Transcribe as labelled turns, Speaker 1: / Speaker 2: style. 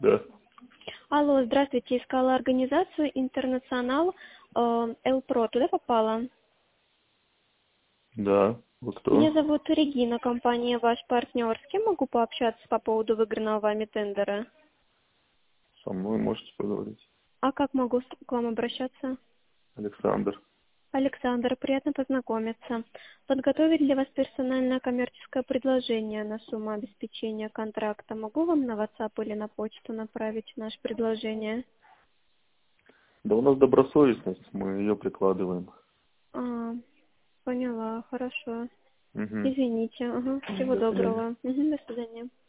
Speaker 1: Да.
Speaker 2: Алло, здравствуйте. Искала организацию «Интернационал» «Элпро». Туда попала?
Speaker 1: Да. Вы
Speaker 2: Меня
Speaker 1: кто?
Speaker 2: зовут Регина, компания «Ваш партнер». С кем могу пообщаться по поводу выигранного вами тендера?
Speaker 1: Со мной можете поговорить.
Speaker 2: А как могу к вам обращаться?
Speaker 1: Александр.
Speaker 2: Александр, приятно познакомиться. Подготовить для вас персональное коммерческое предложение на сумму обеспечения контракта. Могу вам на WhatsApp или на почту направить наше предложение?
Speaker 1: Да у нас добросовестность, мы ее прикладываем.
Speaker 2: А, поняла, хорошо.
Speaker 1: Угу.
Speaker 2: Извините. Ага. Всего
Speaker 1: До свидания.
Speaker 2: доброго. До свидания.